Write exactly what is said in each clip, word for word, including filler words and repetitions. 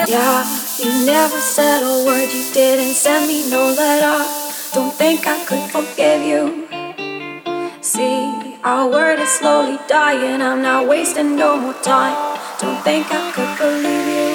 Yeah, you never said a word, you didn't send me no letter. Don't think I could forgive you. See, our word is slowly dying, I'm not wasting no more time. Don't think I could believe you.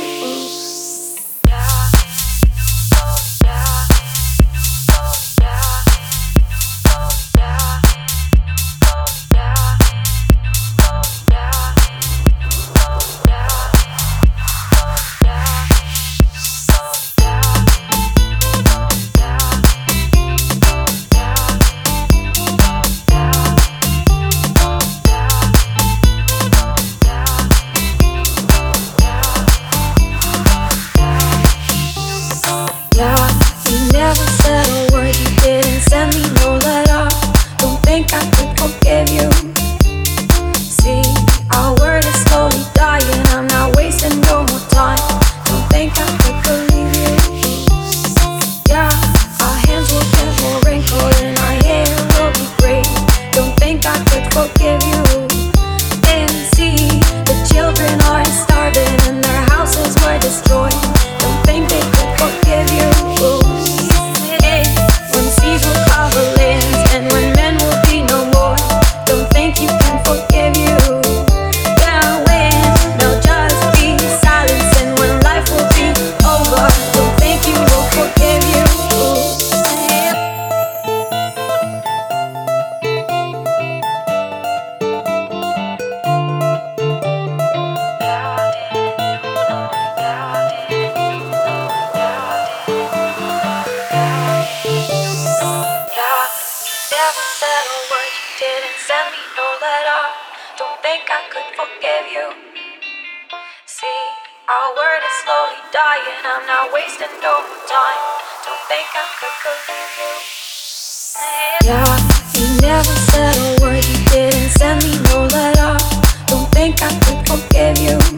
Yeah, you never said a word, you didn't send me no letter. Don't think I could forgive you. See, our word is slowly dying, I'm not wasting no more time. Don't think I could believe you. Yeah, our hands will get more wrinkled and our hair will be gray. Don't think I could forgive you. And see, the children are starving and their houses were destroyed. Don't think they could forgive you. Hey, when seas will cover lands and when men will be no more. Don't think you can forgive you. Yeah, when there'll just be silence and when life will be over. Don't think you will forgive you. Never said a word, you didn't send me no letter. Don't think I could forgive you. See, our word is slowly dying, I'm not wasting no more time. Don't think I could believe you. Yeah, you never said a word, you didn't send me no letter. Don't think I could forgive you.